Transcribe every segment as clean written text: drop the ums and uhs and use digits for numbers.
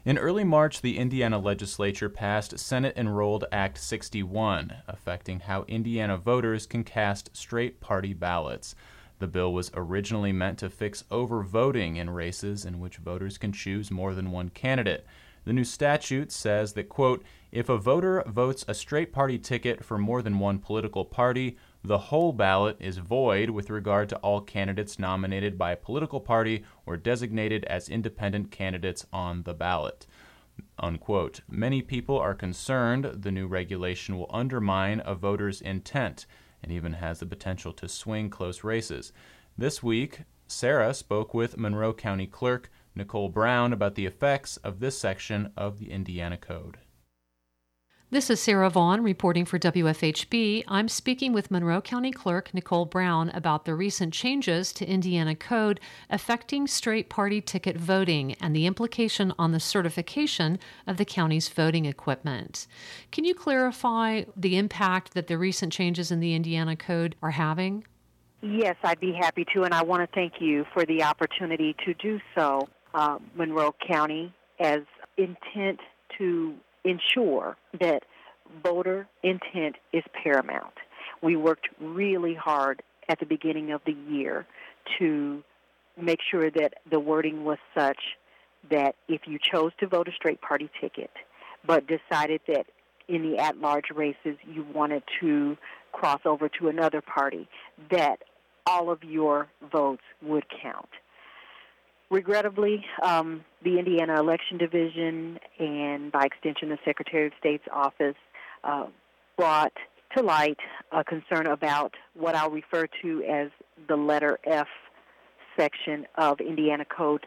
In early March, the Indiana legislature passed Senate-enrolled Act 61, affecting how Indiana voters can cast straight party ballots. The bill was originally meant to fix overvoting in races in which voters can choose more than one candidate. The new statute says that, quote, if a voter votes a straight party ticket for more than one political party, the whole ballot is void with regard to all candidates nominated by a political party or designated as independent candidates on the ballot, unquote. Many people are concerned the new regulation will undermine a voter's intent and even has the potential to swing close races. This week, Sarah spoke with Monroe County Clerk Nicole Brown about the effects of this section of the Indiana Code. This is Sarah Vaughn reporting for WFHB. I'm speaking with Monroe County Clerk Nicole Brown about the recent changes to Indiana Code affecting straight party ticket voting and the implication on the certification of the county's voting equipment. Can you clarify the impact that the recent changes in the Indiana Code are having? Yes, I'd be happy to, and I want to thank you for the opportunity to do so. Monroe County has intent to ensure that voter intent is paramount. We worked really hard at the beginning of the year to make sure that the wording was such that if you chose to vote a straight party ticket, but decided that in the at-large races you wanted to cross over to another party, that all of your votes would count. Regrettably, the Indiana Election Division and, by extension, the Secretary of State's office brought to light a concern about what I'll refer to as the letter F section of Indiana Code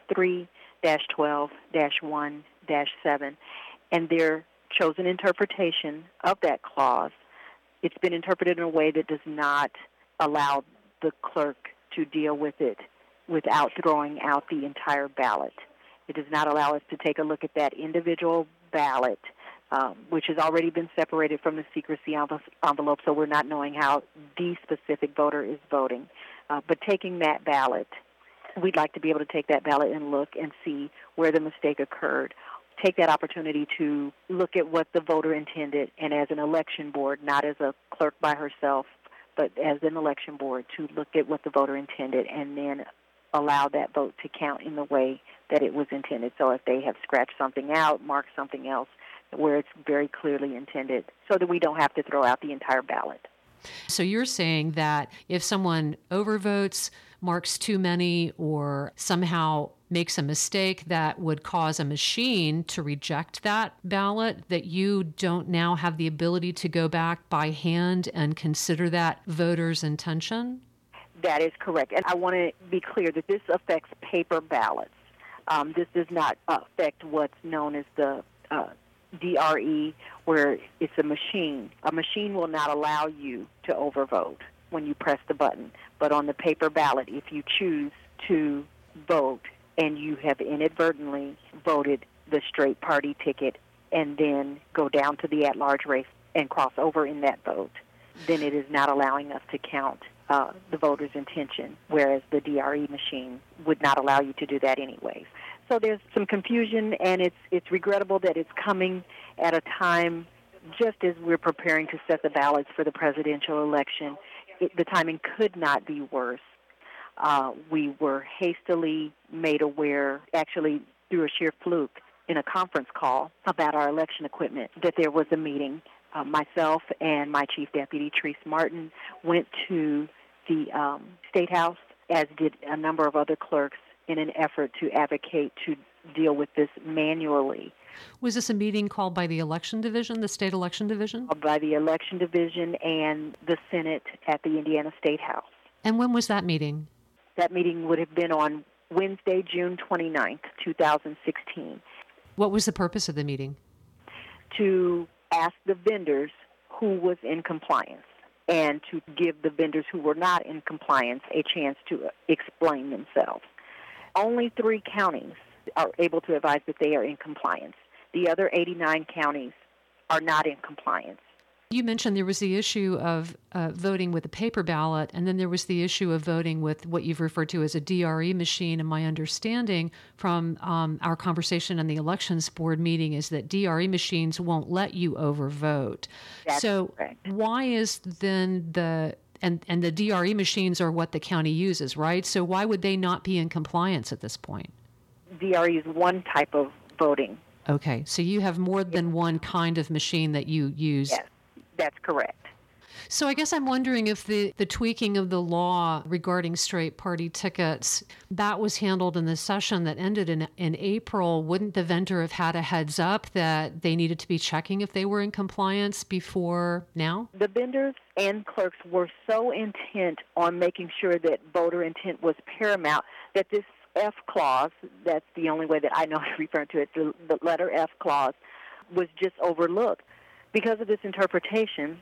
3-12-1-7, and their chosen interpretation of that clause. It's been interpreted in a way that does not allow the clerk to deal with it without throwing out the entire ballot. It does not allow us to take a look at that individual ballot, which has already been separated from the secrecy envelope, so we're not knowing how the specific voter is voting. But taking that ballot, we'd like to be able to take that ballot and look and see where the mistake occurred. Take that opportunity to look at what the voter intended, and as an election board, not as a clerk by herself, but as an election board, to look at what the voter intended and then allow that vote to count in the way that it was intended. So if they have scratched something out, marked something else, where it's very clearly intended, so that we don't have to throw out the entire ballot. So you're saying that if someone overvotes, marks too many, or somehow makes a mistake that would cause a machine to reject that ballot, that you don't now have the ability to go back by hand and consider that voter's intention? That is correct. And I want to be clear that this affects paper ballots. This does not affect what's known as the DRE, where it's a machine. A machine will not allow you to overvote when you press the button. But on the paper ballot, if you choose to vote and you have inadvertently voted the straight party ticket and then go down to the at-large race and cross over in that vote, then it is not allowing us to count the voter's intention, whereas the DRE machine would not allow you to do that anyways. So there's some confusion, and it's regrettable that it's coming at a time just as we're preparing to set the ballots for the presidential election. The timing could not be worse. We were hastily made aware, actually through a sheer fluke, in a conference call about our election equipment, that there was a meeting. Myself and my Chief Deputy, Therese Martin, went to the State House, as did a number of other clerks, in an effort to advocate to deal with this manually. Was this a meeting called by the Election Division, the State Election Division? By the Election Division and the Senate at the Indiana State House. And when was that meeting? That meeting would have been on Wednesday, June 29th, 2016. What was the purpose of the meeting? To ask the vendors who was in compliance and to give the vendors who were not in compliance a chance to explain themselves. Only 3 counties are able to advise that they are in compliance. The other 89 counties are not in compliance. You mentioned there was the issue of voting with a paper ballot, and then there was the issue of voting with what you've referred to as a DRE machine. And my understanding from our conversation in the Elections Board meeting is that DRE machines won't let you overvote. That's so correct. Why is then and the DRE machines are what the county uses, right? So why would they not be in compliance at this point? DRE is one type of voting. Okay, so you have more than one kind of machine that you use. Yes, that's correct. So I guess I'm wondering if the tweaking of the law regarding straight party tickets, that was handled in the session that ended in April. Wouldn't the vendor have had a heads up that they needed to be checking if they were in compliance before now? The vendors and clerks were so intent on making sure that voter intent was paramount that this F clause, that's the only way that I know to refer to it, the letter F clause, was just overlooked. Because of this interpretation,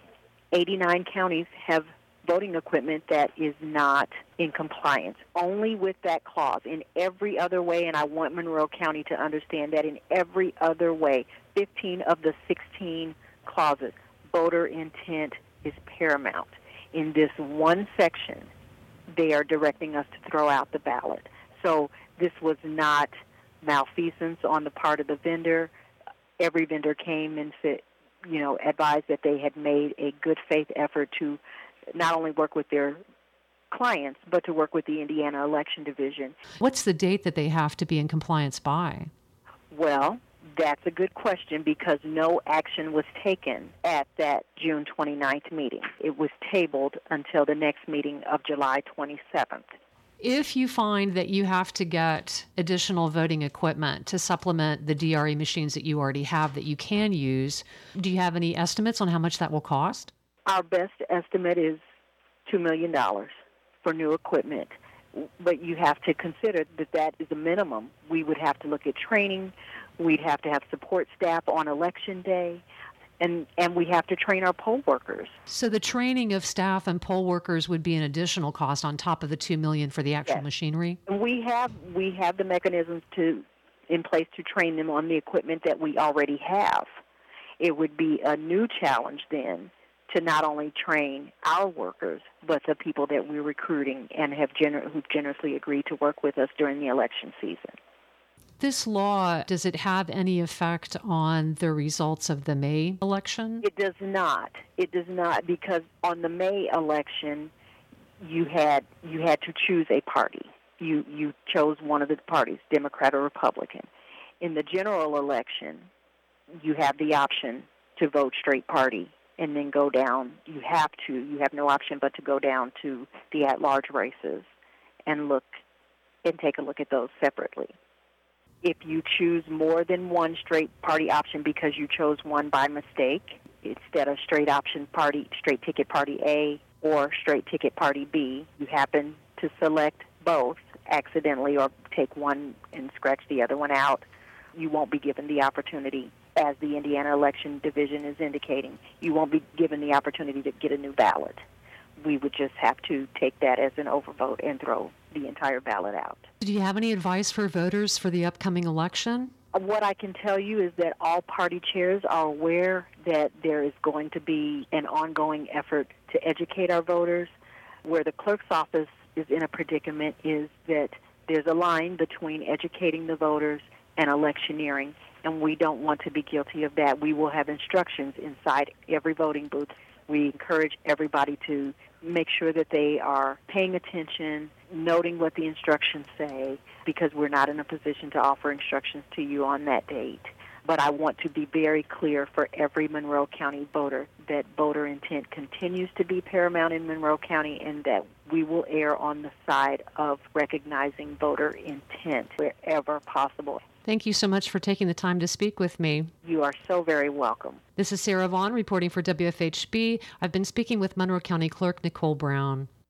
89 counties have voting equipment that is not in compliance. Only with that clause. In every other way, and I want Monroe County to understand that in every other way, 15 of the 16 clauses, voter intent is paramount. In this one section, they are directing us to throw out the ballot. So this was not malfeasance on the part of the vendor. Every vendor came and said, advised that they had made a good faith effort to not only work with their clients, but to work with the Indiana Election Division. What's the date that they have to be in compliance by? Well, that's a good question because no action was taken at that June 29th meeting. It was tabled until the next meeting of July 27th. If you find that you have to get additional voting equipment to supplement the DRE machines that you already have that you can use, do you have any estimates on how much that will cost? Our best estimate is $2 million for new equipment, but you have to consider that that is a minimum. We would have to look at training. We'd have to have support staff on Election Day. And we have to train our poll workers. So the training of staff and poll workers would be an additional cost on top of the $2 million for the actual machinery? And we have the mechanisms in place to train them on the equipment that we already have. It would be a new challenge then to not only train our workers, but the people that we're recruiting and who've generously agreed to work with us during the election season. This law, does it have any effect on the results of the May election? It does not. It does not, because on the May election, you had to choose a party. You chose one of the parties, Democrat or Republican. In the general election, you have the option to vote straight party and then go down. You have no option but to go down to the at-large races and take a look at those separately. If you choose more than one straight party option because you chose one by mistake, instead of straight ticket party A or straight ticket party B, you happen to select both accidentally or take one and scratch the other one out, you won't be given the opportunity, as the Indiana Election Division is indicating, you won't be given the opportunity to get a new ballot. We would just have to take that as an overvote and throw the entire ballot out. Do you have any advice for voters for the upcoming election? What I can tell you is that all party chairs are aware that there is going to be an ongoing effort to educate our voters. Where the clerk's office is in a predicament is that there's a line between educating the voters and electioneering, and we don't want to be guilty of that. We will have instructions inside every voting booth. We encourage everybody to make sure that they are paying attention, noting what the instructions say, because we're not in a position to offer instructions to you on that date. But I want to be very clear for every Monroe County voter that voter intent continues to be paramount in Monroe County and that we will err on the side of recognizing voter intent wherever possible. Thank you so much for taking the time to speak with me. You are so very welcome. This is Sarah Vaughn reporting for WFHB. I've been speaking with Monroe County Clerk Nicole Brown.